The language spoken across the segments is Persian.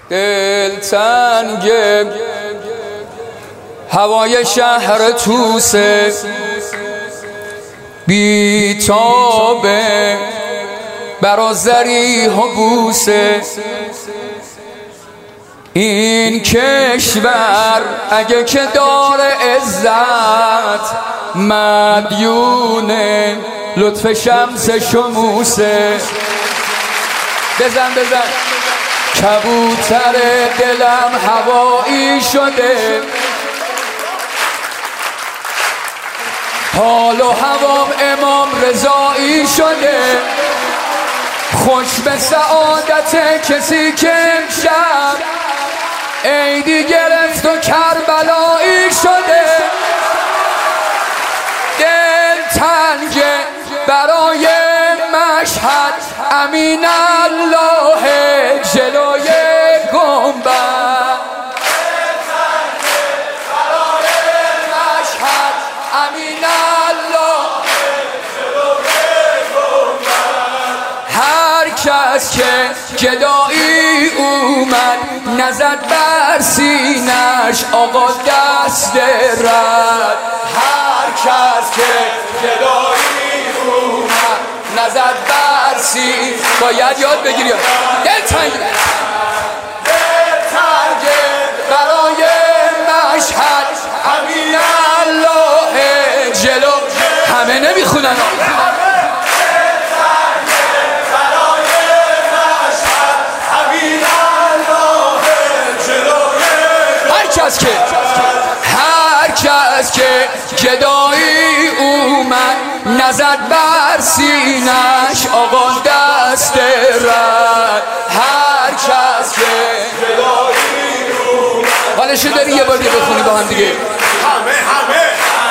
دلتنگ هوای شهر توسه، بیتابه برا زریح و بوسه. این کشور اگه که داره عزت، مدیونه لطف شمس شموسه. بزن کبوتر دلم هوایی شده، حال و هوام امام رضایی شده. خوش به سعادت کسی که امشب عیدی گرفت و کربلایی شده. دل تنگ برای مشهد، امین الله جلوی گنبد. دل تنگ برای مشهد، امین الله جلوی گنبد. هر کس که گدایی اومد، نزد بر سینش آقا دست رد. هر کس که گدایی اومد، نزد بر سینش. باید یاد بگیری. دلتنگ برای مشهد، امین الله جلو. همه نمیخونن. هر کس که گدایی اومد، نزد بر سینش آقا دست رد. هر کس که گدایی اومد. حالشو داری یه بار دیگه بخونی با هم دیگه. همه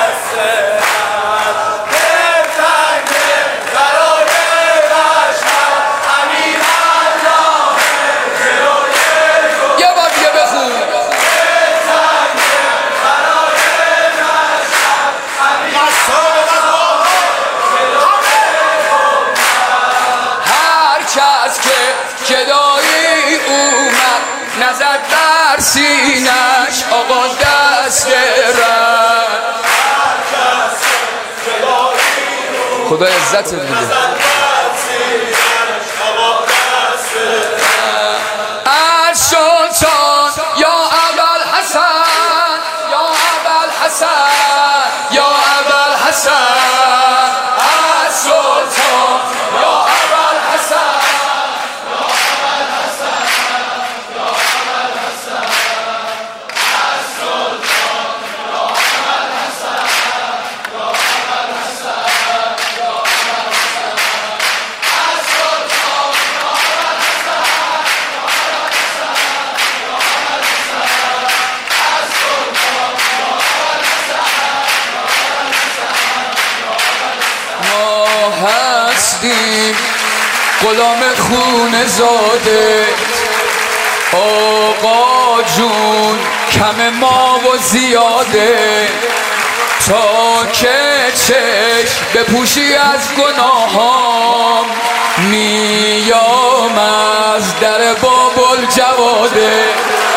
گدایی اومد، نزد بر سینش آقا دست رد. خدا عزت میده. السلطان یا ابوالحسن، یا ابوالحسن، یا ابوالحسن. السلطان یا ابوالحسن، هستیم غلام خون زاده. آقا جون کم ما و زیاده، تا که چشم بپوشی از گناهام، میام از در بابل جواده.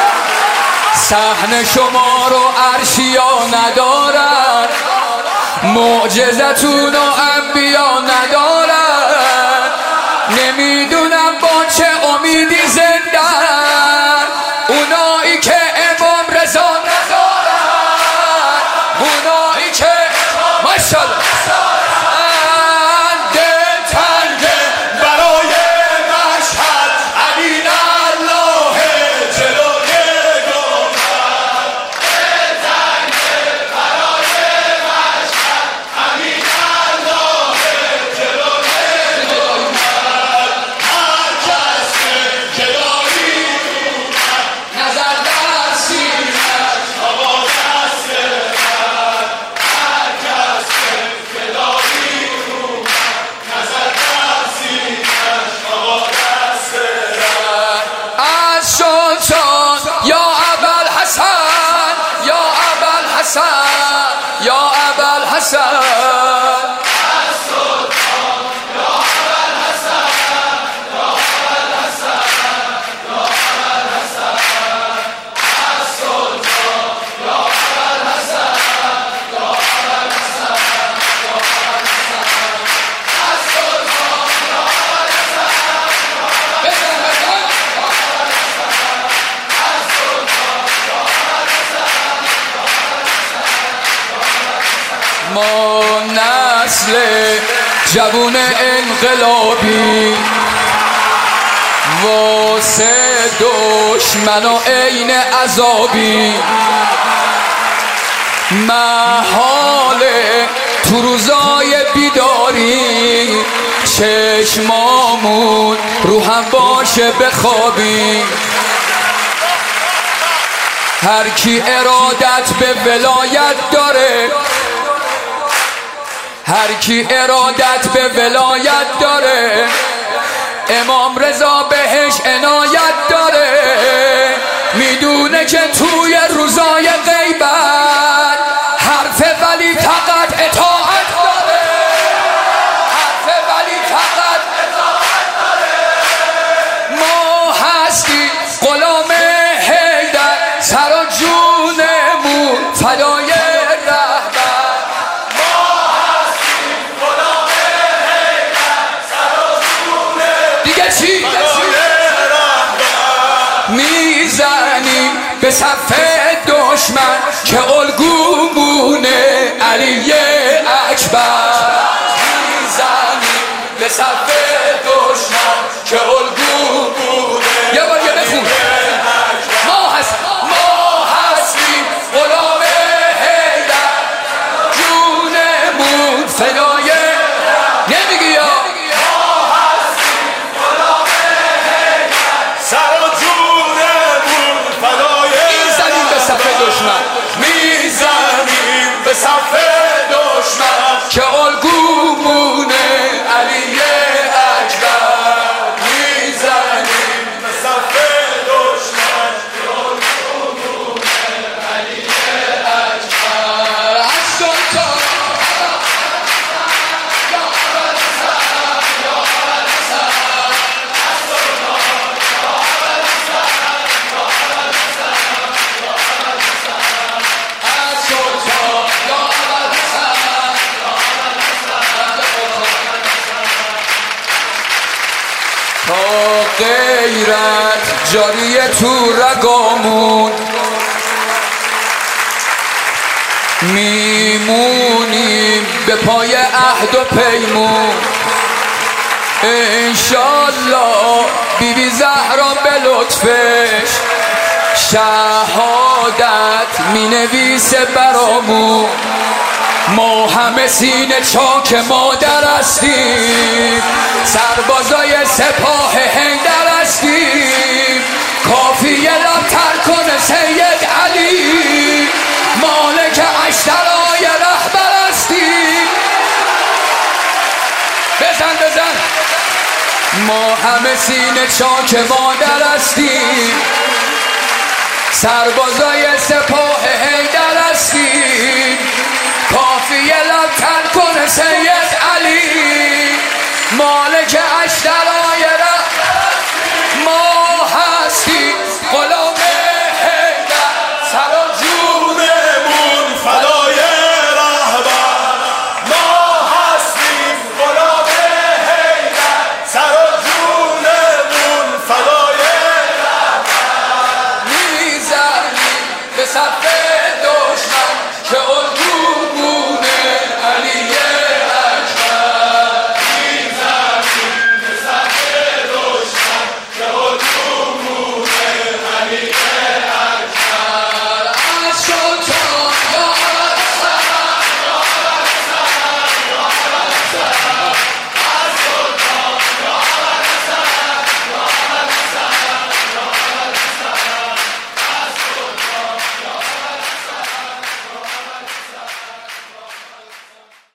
صحن شما رو عرشیا ندارن، معجزتون و انبیا ندارن. نمیدونم با چه امیدی زندن اونایی که امام رضا ندارن، اونایی که ماشاءالله. دلتنگ برای مشهد، امین الله جلوی گنبد. دلتنگ برای مشهد، امین الله جلوی گنبد. هر کس که ما نسل جوون انقلابی واسه دشمن و عین عذابی محاله تو روزای بیداری چشمامون رو هم باشه بخوابی هر کی ارادت به ولایت داره هر کی ارادت به ولایت داره امام رضا بهش عنایت داره میدونه که توی روزای غیبت حرف ولی فقط اطاعت داره حرف ولی فقط اطاعت داره ما هستی غلام حیدر سر و جونمون فدای رهبر ما هستی غلام حیدر سر و جونمون دیگه چی؟ میزنیم به صف دشمن که الگومونه علی اکبر میزنیم به صف دشمن که الگومونه یه بار یه بخون ما هستیم غلام حیدر جونمون فدای نمیگی یا ما هستیم غلام حیدر سر و جونمون فدای میزنیم به صف دشمن میزنیم به صف دشمن که الگومونه علی اکبر میزنیم به صف دشمن که الگومونه علی اکبر از سلطان تا غیرت جاریه تو رگامون میمونیم به پای عهد و پیمون انشالله بیبی زهرا به لطفش شهادت مینویسه برامون ما همه سینه چاک مادر هستیم سربازای سپاه حیدر هستیم کافیه لبتر کنه سید علی مالک اشترای رهبر هستیم بزن ما همه سینه چاک مادر هستیم سربازای سپاه حیدر هستیم کافیه لبتر کنه سید علی مالک اشترای ما هستیم غلام حیدر سر و جونمون فدای رهبر ما هستیم غلام حیدر سر و جونمون فدای رهبر میزنیم به صف